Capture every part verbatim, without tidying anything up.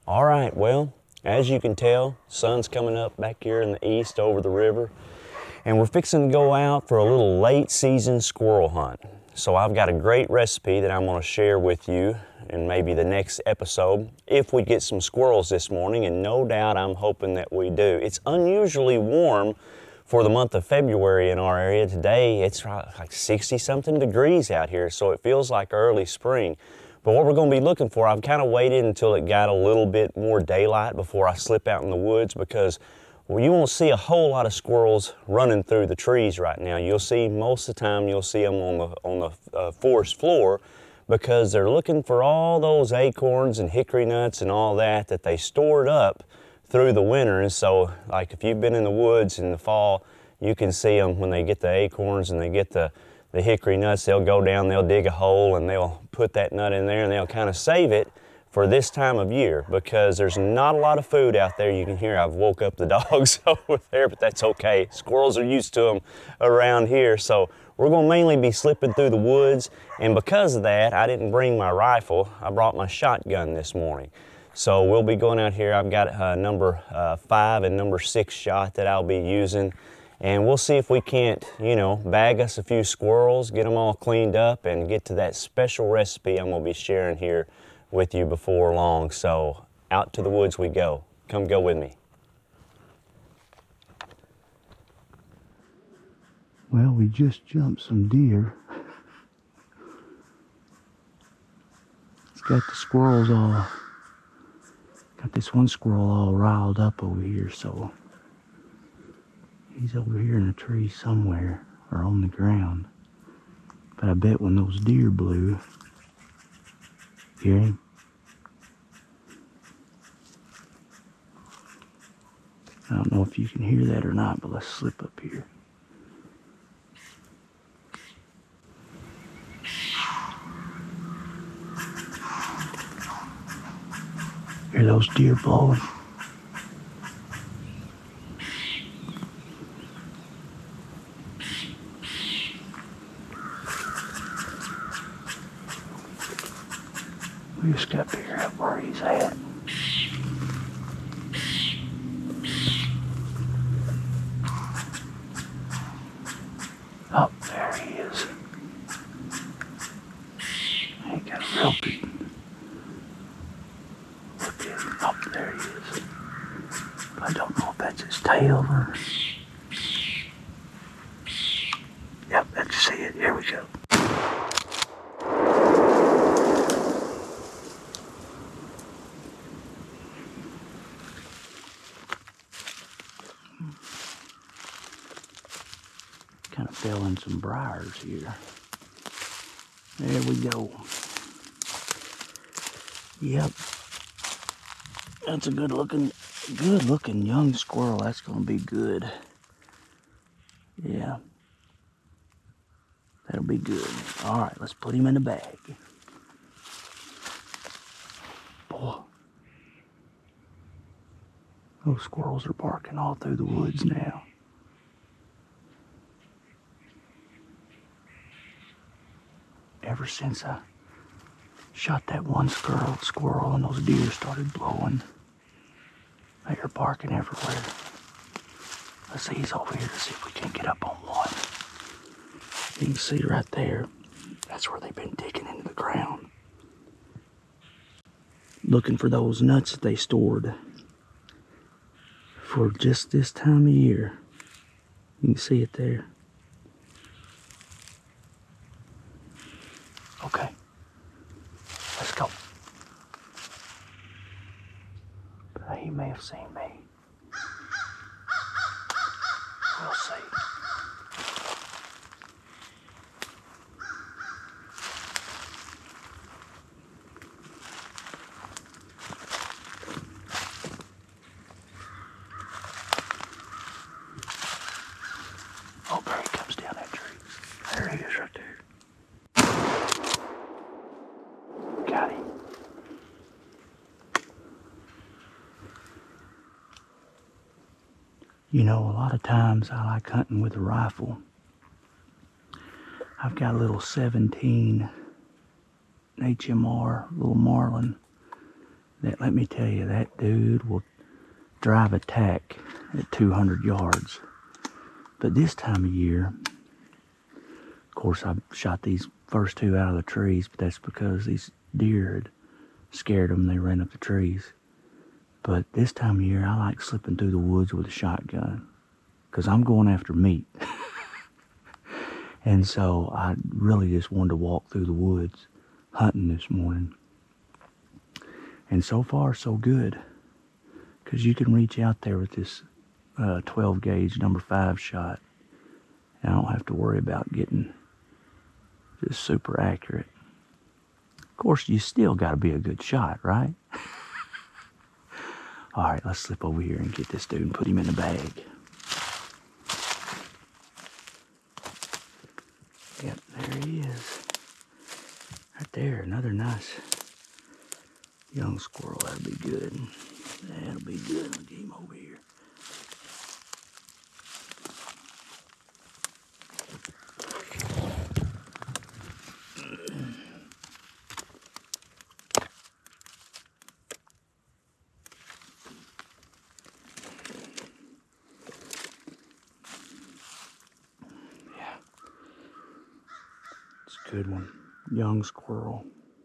All right, well, as you can tell, sun's coming up back here in the east over the river, and we're fixing to go out for a little late season squirrel hunt. So I've got a great recipe that I'm going to share with you in maybe the next episode if we get some squirrels this morning, and no doubt I'm hoping that we do. It's unusually warm for the month of February in our area. Today it's like sixty something degrees out here, so it feels like early spring. But what we're going to be looking for, I've kind of waited until it got a little bit more daylight before I slip out in the woods, because well, you won't see a whole lot of squirrels running through the trees right now. You'll see, most of the time, you'll see them on the, on the uh, forest floor, because they're looking for all those acorns and hickory nuts and all that that they stored up through the winter. And so, like if you've been in the woods in the fall, you can see them when they get the acorns and they get the the hickory nuts. They'll go down, they'll dig a hole, and they'll put that nut in there, and they'll kind of save it for this time of year, because there's not a lot of food out there. You can hear I've woke up the dogs over there, but that's okay. Squirrels are used to them around here. So we're going to mainly be slipping through the woods, and because of that, I didn't bring my rifle. I brought my shotgun this morning. So we'll be going out here. I've got uh, number uh, five and number six shot that I'll be using. And we'll see if we can't, you know, bag us a few squirrels, get them all cleaned up, and get to that special recipe I'm going to be sharing here with you before long. So out to the woods we go. Come go with me. Well, we just jumped some deer. It's got the squirrels all, got this one squirrel all riled up over here, so he's over here in a tree somewhere, or on the ground. But I bet when those deer blew, hear him? I don't know if you can hear that or not, but let's slip up here. Hear those deer blowing? We just got to figure out where he's at. Oh, there he is. I ain't got a real good look at him. Oh, there he is. But I don't know if that's his tail or... Yep, let's see it. Here we go. Kind of fell in some briars here. There we go. Yep. That's a good looking, good looking young squirrel. That's gonna be good. Yeah. That'll be good. All right, let's put him in the bag. Boy. Those squirrels are barking all through the woods now. Ever since I shot that one squirrel, squirrel and those deer started blowing, they are barking everywhere. Let's see, he's over here to see if we can get up on one. You can see right there, that's where they've been digging into the ground, looking for those nuts that they stored for just this time of year. You can see it there. Okay, let's go. But he may have seen me. We'll see. Oh, there he comes down that tree. There he is right there. Got him. You know, a lot of times I like hunting with a rifle. I've got a little seventeen H M R, little Marlin, That, let me tell you, that dude will drive attack at two hundred yards. But this time of year, of course, I shot these first two out of the trees, but that's because these deer had scared them. They ran up the trees. But this time of year, I like slipping through the woods with a shotgun because I'm going after meat. And so I really just wanted to walk through the woods hunting this morning. And so far, so good. Because you can reach out there with this uh, twelve gauge number five shot. And I don't have to worry about getting just super accurate. Of course, you still got to be a good shot, right? All right, let's slip over here and get this dude and put him in the bag. Yep, there he is. Right there, another nice young squirrel. That'll be good. That'll be good. I'll get him over here. Good one. Young squirrel.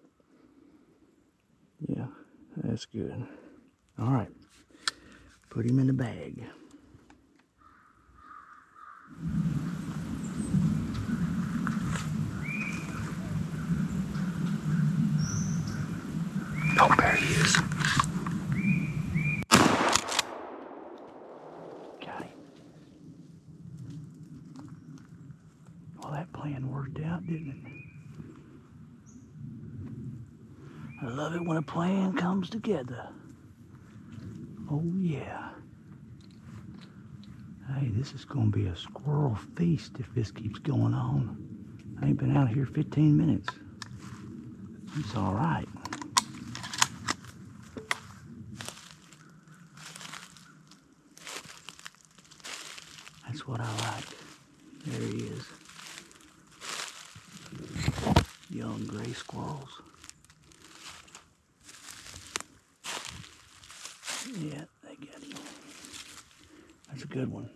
Yeah, that's good. All right. Put him in the bag. Oh, there he is. Got him. Well, that plan worked out, didn't it? I love it when a plan comes together. Oh yeah. Hey, this is gonna be a squirrel feast if this keeps going on. I ain't been out here fifteen minutes. It's all right. That's what I like. There he is. Young gray squirrels. Yeah, they got him. That's a good one.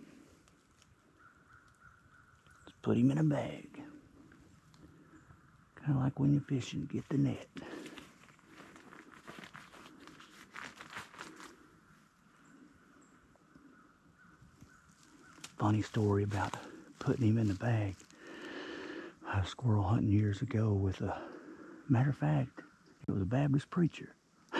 Let's put him in a bag. Kind of like when you're fishing, get the net. Funny story about putting him in the bag. I was squirrel hunting years ago with a, matter of fact, it was a Baptist preacher.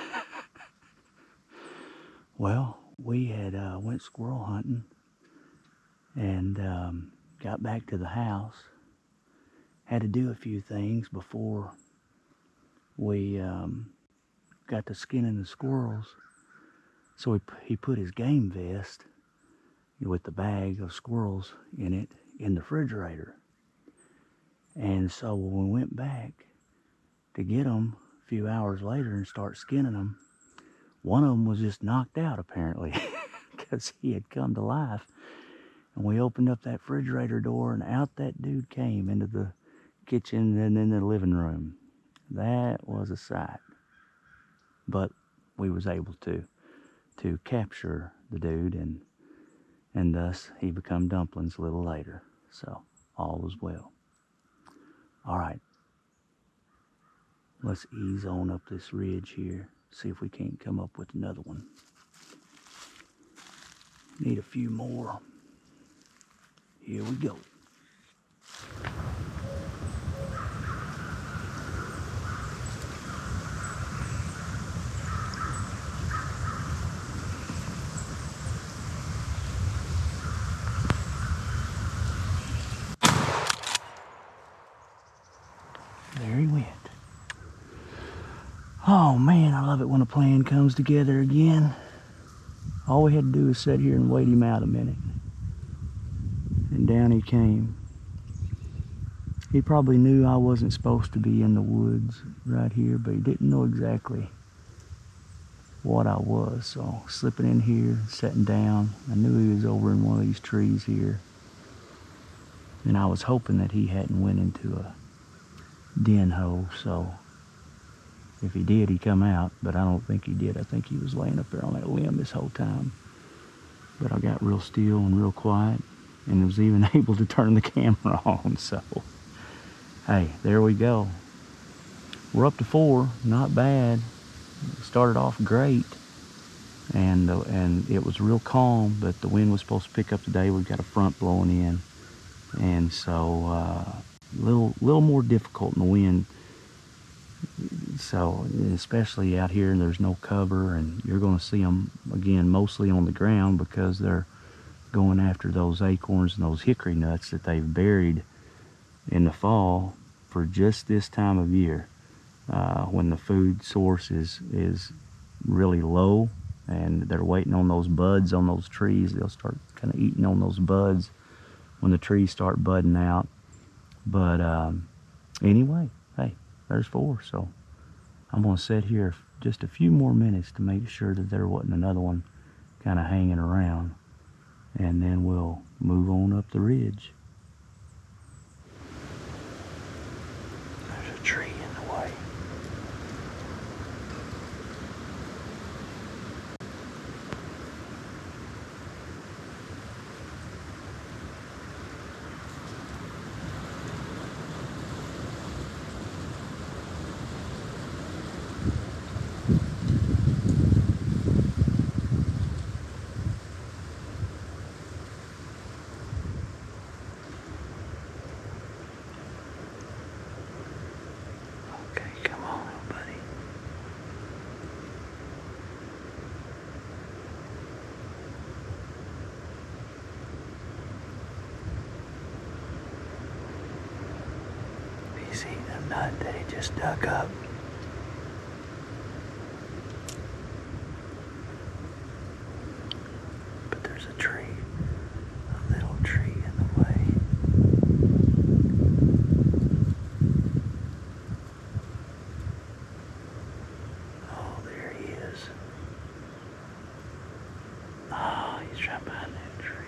Well, we had uh, went squirrel hunting and um, got back to the house. Had to do a few things before we um, got to skinning the squirrels. So he, he put his game vest with the bag of squirrels in it in the refrigerator. And so when we went back to get them a few hours later and start skinning them, one of them was just knocked out apparently because he had come to life. And we opened up that refrigerator door and out that dude came into the kitchen and in the living room. That was a sight. But we was able to to capture the dude, and and thus he become dumplings a little later. So all was well. All right. Let's ease on up this ridge here. See if we can't come up with another one. Need a few more. Here we go. There he went. Oh man, I love it when a plan comes together again. All we had to do was sit here and wait him out a minute. And down he came. He probably knew I wasn't supposed to be in the woods right here, but he didn't know exactly what I was. So slipping in here, sitting down, I knew he was over in one of these trees here. And I was hoping that he hadn't went into a den hole, so If he did, he'd come out, but I don't think he did. I think he was laying up there on that limb this whole time. But I got real still and real quiet, and was even able to turn the camera on. So, hey, there we go. We're up to four, not bad. Started off great, and uh, and it was real calm, but the wind was supposed to pick up today. We've got a front blowing in, and so a uh, little little more difficult in the wind. So especially out here, and there's no cover, and you're going to see them again mostly on the ground because they're going after those acorns and those hickory nuts that they've buried in the fall for just this time of year, uh, when the food source is is really low, and they're waiting on those buds on those trees. They'll start kind of eating on those buds when the trees start budding out. But um, anyway, hey, there's four. So I'm going to sit here just a few more minutes to make sure that there wasn't another one kind of hanging around, and then we'll move on up the ridge. There's a tree in the way. He's eating a nut that he just dug up. But there's a tree, a little tree in the way. Oh, there he is. Oh, he's right behind that tree.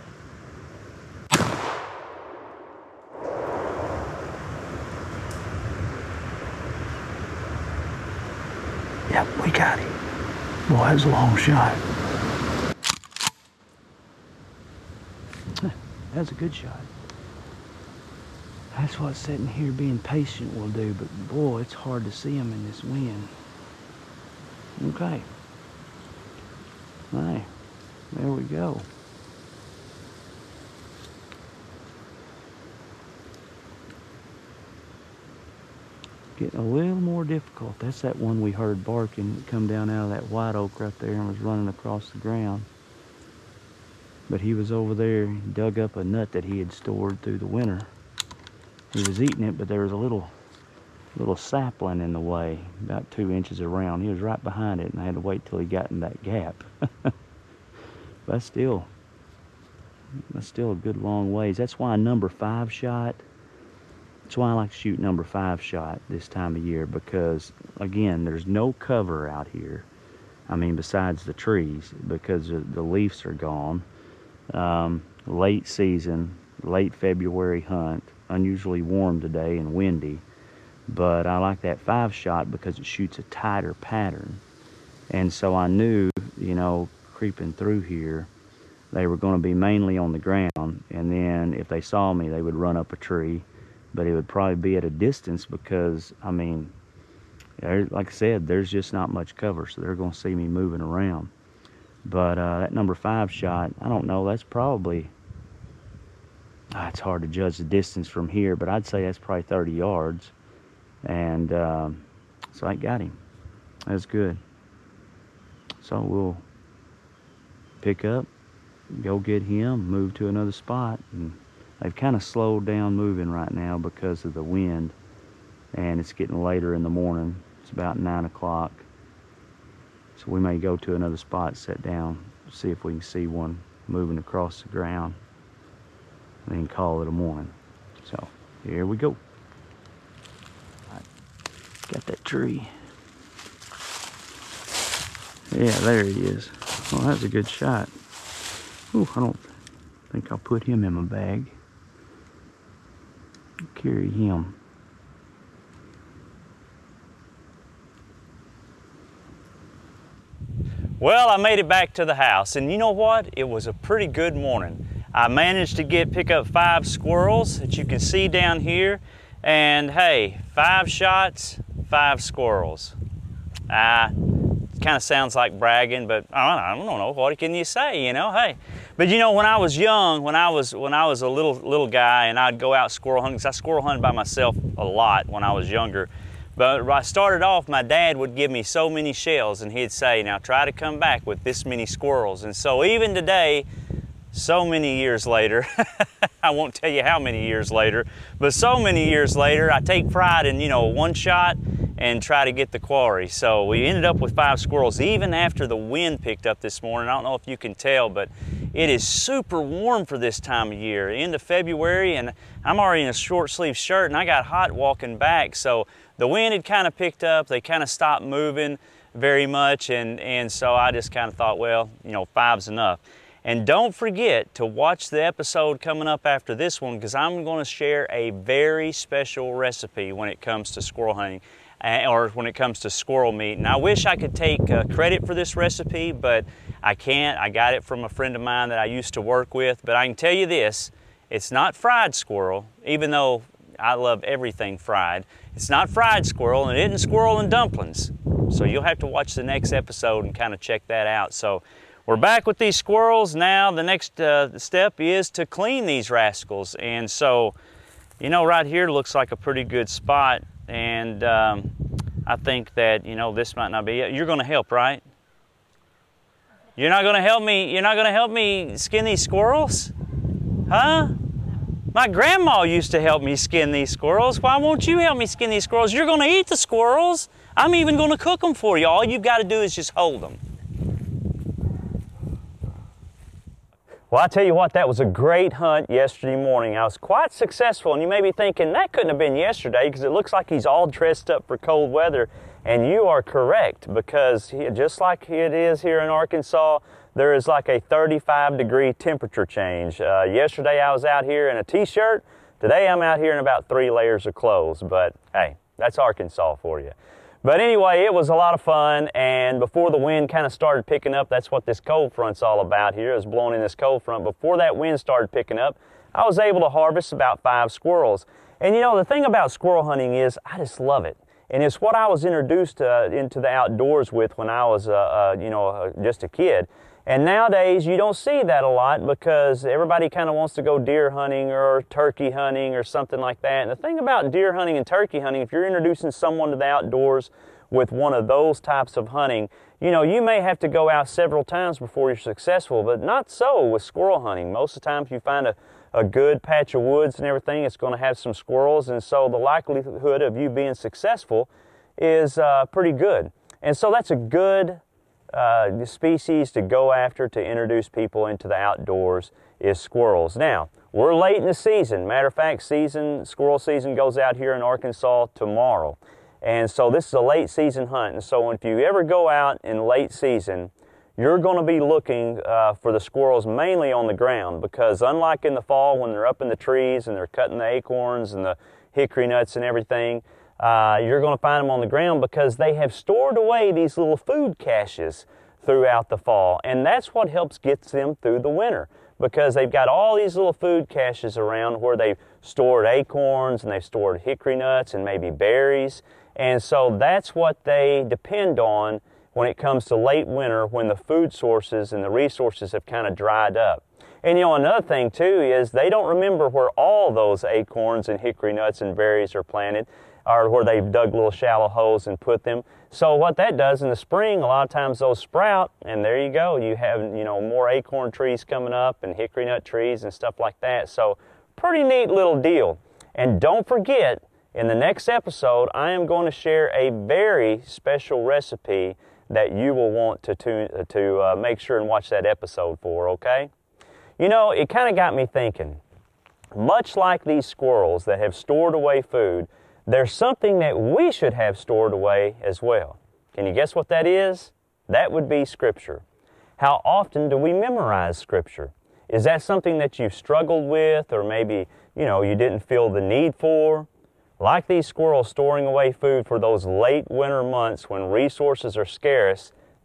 Yep, we got him. Boy, that was a long shot. That's a good shot. That's what sitting here being patient will do, but boy, it's hard to see him in this wind. Okay. Hey, there we go. Getting a little more difficult. That's that one we heard barking come down out of that white oak right there and was running across the ground. But he was over there, he dug up a nut that he had stored through the winter. He was eating it, but there was a little little sapling in the way, about two inches around. He was right behind it, and I had to wait till he got in that gap. But still, that's still a good long ways. That's why a number five shot, that's why I like to shoot number five shot this time of year, because again, there's no cover out here. I mean, besides the trees, because the leaves are gone. Um, late season, late February hunt, unusually warm today and windy. But I like that five shot because it shoots a tighter pattern. And so I knew, you know, creeping through here, they were going to be mainly on the ground. And then if they saw me, they would run up a tree. But it would probably be at a distance because, I mean, like I said, there's just not much cover. So they're going to see me moving around. But uh, that number five shot, I don't know, that's probably, ah, it's hard to judge the distance from here, but I'd say that's probably thirty yards. And um, so I got him. That's good. So we'll pick up, go get him, move to another spot. And they've kind of slowed down moving right now because of the wind. And it's getting later in the morning. It's about nine o'clock. So we may go to another spot, sit down, see if we can see one moving across the ground, and then call it a morning. So here we go. Got that tree. Yeah, there he is. Well, that's a good shot. Ooh, I don't think I'll put him in my bag. Carry him. Well, I made it back to the house, and you know what? It was a pretty good morning. I managed to get pick up five squirrels that you can see down here, and hey, five shots, five squirrels. Ah, kind of sounds like bragging, but I don't know, what can you say, you know? Hey, but you know, when I was young, when I was when I was a little little guy, and I'd go out squirrel hunting, because I squirrel hunted by myself a lot when I was younger. But I started off, my dad would give me so many shells, and he'd say, now try to come back with this many squirrels. And so even today, so many years later, I won't tell you how many years later, but so many years later, I take pride in, you know, one shot and try to get the quarry. So we ended up with five squirrels, even after the wind picked up this morning. I don't know if you can tell, but it is super warm for this time of year, end of February, and I'm already in a short sleeve shirt, and I got hot walking back. So the wind had kind of picked up, they kind of stopped moving very much, and, and so I just kind of thought, well, you know, five's enough. And don't forget to watch the episode coming up after this one, because I'm going to share a very special recipe when it comes to squirrel hunting, or when it comes to squirrel meat. And I wish I could take uh, credit for this recipe, but I can't. I got it from a friend of mine that I used to work with. But I can tell you this, it's not fried squirrel, even though I love everything fried. It's not fried squirrel, and it isn't squirrel and dumplings. So you'll have to watch the next episode and kind of check that out. So we're back with these squirrels. Now the next uh, step is to clean these rascals. And so, you know, right here looks like a pretty good spot. And um, I think that, you know, this might not be it. You're gonna help, right? You're not gonna help me, you're not gonna help me skin these squirrels? Huh? My grandma used to help me skin these squirrels. Why won't you help me skin these squirrels? You're gonna eat the squirrels. I'm even gonna cook them for you. All you've gotta do is just hold them. Well, I tell you what, that was a great hunt yesterday morning. I was quite successful, and you may be thinking, that couldn't have been yesterday, because it looks like he's all dressed up for cold weather. And you are correct, because he, just like it is here in Arkansas, there is like a thirty-five degree temperature change. Uh, yesterday I was out here in a t-shirt. Today I'm out here in about three layers of clothes. But hey, that's Arkansas for you. But anyway, it was a lot of fun, and before the wind kind of started picking up, that's what this cold front's all about here, is blowing in this cold front. Before that wind started picking up, I was able to harvest about five squirrels. And you know, the thing about squirrel hunting is I just love it. And it's what I was introduced uh, into the outdoors with when I was, uh, uh, you know, uh, just a kid. And nowadays, you don't see that a lot, because everybody kind of wants to go deer hunting or turkey hunting or something like that. And the thing about deer hunting and turkey hunting, if you're introducing someone to the outdoors with one of those types of hunting, you know, you may have to go out several times before you're successful, but not so with squirrel hunting. Most of the time, if you find a, a good patch of woods and everything, it's going to have some squirrels, and so the likelihood of you being successful is uh, pretty good. And so that's a good Uh, species to go after to introduce people into the outdoors is squirrels. Now, we're late in the season. Matter of fact, season, squirrel season goes out here in Arkansas tomorrow. And so this is a late season hunt. And so if you ever go out in late season, you're going to be looking uh, for the squirrels mainly on the ground, because unlike in the fall when they're up in the trees and they're cutting the acorns and the hickory nuts and everything, Uh, you're going to find them on the ground because they have stored away these little food caches throughout the fall. And that's what helps get them through the winter, because they've got all these little food caches around where they've stored acorns and they've stored hickory nuts and maybe berries. And so that's what they depend on when it comes to late winter, when the food sources and the resources have kind of dried up. And you know, another thing too is they don't remember where all those acorns and hickory nuts and berries are planted, or where they've dug little shallow holes and put them. So what that does in the spring, a lot of times those sprout, and there you go. You have, you know, more acorn trees coming up and hickory nut trees and stuff like that. So pretty neat little deal. And don't forget, in the next episode, I am going to share a very special recipe that you will want to, to, to uh, make sure and watch that episode for, okay? You know, it kind of got me thinking. Much like these squirrels that have stored away food, there's something that we should have stored away as well. Can you guess what that is? That would be Scripture. How often do we memorize Scripture? Is that something that you've struggled with, or maybe, you know, you didn't feel the need for? Like these squirrels storing away food for those late winter months when resources are scarce, there's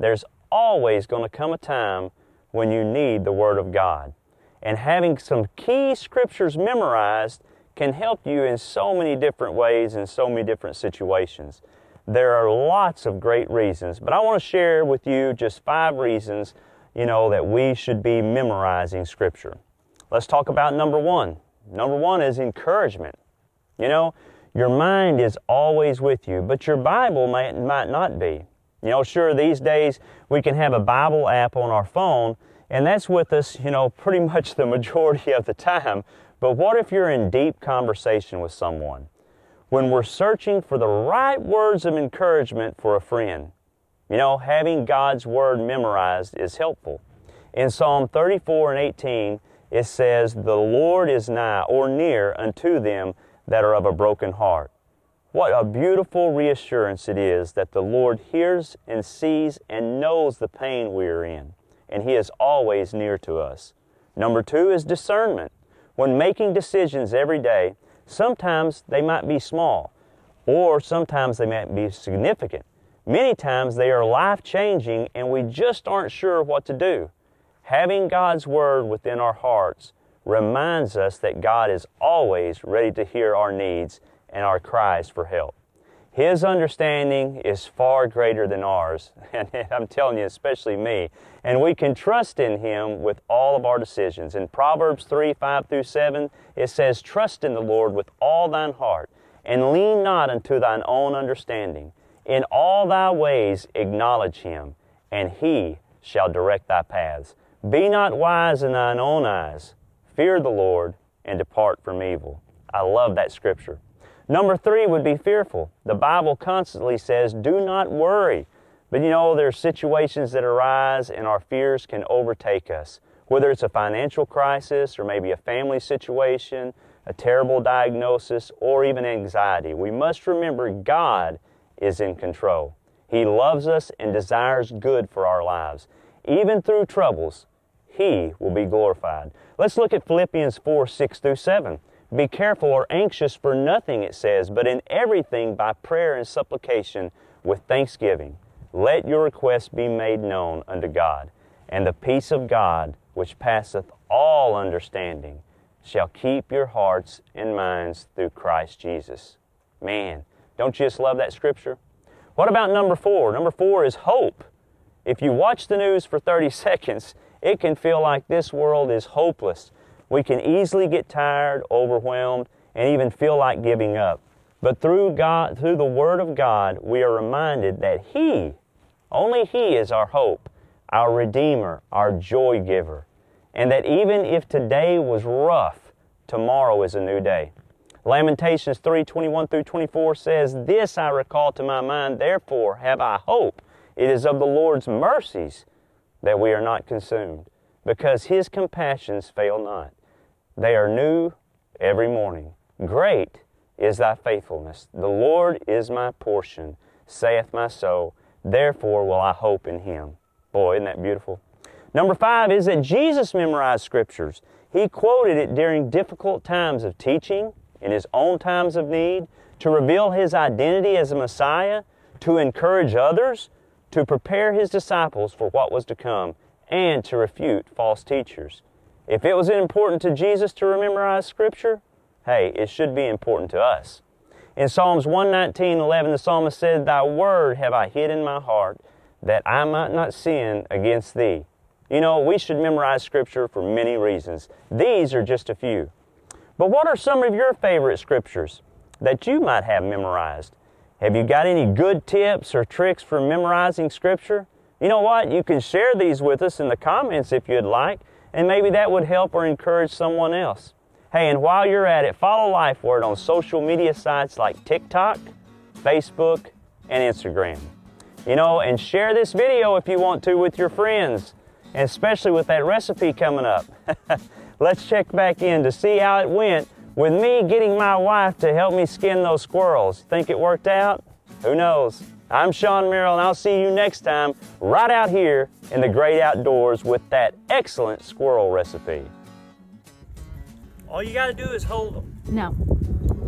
always going to come a time when you need the Word of God. And having some key scriptures memorized can help you in so many different ways in so many different situations. There are lots of great reasons, but I want to share with you just five reasons, you know, that we should be memorizing Scripture. Let's talk about number one. Number one is encouragement. You know, your mind is always with you, but your Bible might, might not be. You know, sure, these days we can have a Bible app on our phone, and that's with us, you know, pretty much the majority of the time. But what if you're in deep conversation with someone? When we're searching for the right words of encouragement for a friend, you know, having God's Word memorized is helpful. In Psalm thirty-four and eighteen, it says, "The Lord is nigh or near unto them that are of a broken heart." What a beautiful reassurance it is that the Lord hears and sees and knows the pain we are in, and He is always near to us. Number two is discernment. When making decisions every day, sometimes they might be small, or sometimes they might be significant. Many times they are life-changing and we just aren't sure what to do. Having God's Word within our hearts reminds us that God is always ready to hear our needs and our cries for help. His understanding is far greater than ours, and I'm telling you, especially me, and we can trust in Him with all of our decisions. In Proverbs three, five through seven, it says, "Trust in the Lord with all thine heart, and lean not unto thine own understanding. In all thy ways acknowledge Him, and He shall direct thy paths. Be not wise in thine own eyes. Fear the Lord, and depart from evil." I love that scripture. Number three would be fearful. The Bible constantly says, do not worry. But you know, there are situations that arise and our fears can overtake us. Whether it's a financial crisis or maybe a family situation, a terrible diagnosis, or even anxiety, we must remember God is in control. He loves us and desires good for our lives. Even through troubles, He will be glorified. Let's look at Philippians four, six through seven. Be careful or anxious for nothing, it says, but in everything by prayer and supplication with thanksgiving. Let your requests be made known unto God, and the peace of God, which passeth all understanding, shall keep your hearts and minds through Christ Jesus. Man, don't you just love that scripture? What about number four? Number four is hope. If you watch the news for thirty seconds, it can feel like this world is hopeless. We can easily get tired, overwhelmed, and even feel like giving up. But through God, through the Word of God, we are reminded that He, only He is our hope, our Redeemer, our joy giver, and that even if today was rough, tomorrow is a new day. Lamentations three, twenty-one through twenty-four says, "This I recall to my mind, therefore have I hope. It is of the Lord's mercies that we are not consumed, because His compassions fail not. They are new every morning. Great is thy faithfulness. The Lord is my portion, saith my soul. Therefore will I hope in Him." Boy, isn't that beautiful? Number five is that Jesus memorized scriptures. He quoted it during difficult times of teaching, in His own times of need, to reveal His identity as a Messiah, to encourage others, to prepare His disciples for what was to come, and to refute false teachers. If it was important to Jesus to memorize Scripture, hey, it should be important to us. In Psalms one nineteen, eleven, the psalmist said, "Thy word have I hid in my heart, that I might not sin against Thee." You know, we should memorize Scripture for many reasons. These are just a few. But what are some of your favorite Scriptures that you might have memorized? Have you got any good tips or tricks for memorizing Scripture? You know what? You can share these with us in the comments if you'd like, and maybe that would help or encourage someone else. Hey, and while you're at it, follow LifeWord on social media sites like TikTok, Facebook, and Instagram. You know, and share this video if you want to with your friends, and especially with that recipe coming up. Let's check back in to see how it went with me getting my wife to help me skin those squirrels. Think it worked out? Who knows? I'm Sean Merrill, and I'll see you next time right out here in the great outdoors with that excellent squirrel recipe. All you got to do is hold them. No.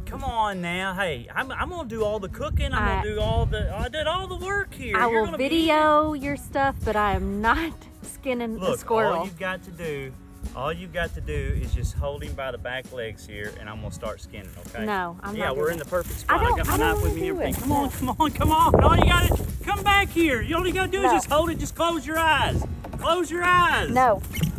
come on now. Hey, I'm, I'm gonna do all the cooking. I'm I- gonna do all the. I did all the work here. I You're will gonna be- video your stuff, but I am not skinning Look, a squirrel. all you've got to do, all you've got to do is just hold him by the back legs here, and I'm gonna start skinning. Okay? No, I'm yeah, not we're doing in the it. perfect I spot. I, don't- got my I don't knife with wanna me and do everything. it. Come on, No. come on, come on. All you gotta come back here. You all you gotta do No. is just hold it. Just close your eyes. Close your eyes. No.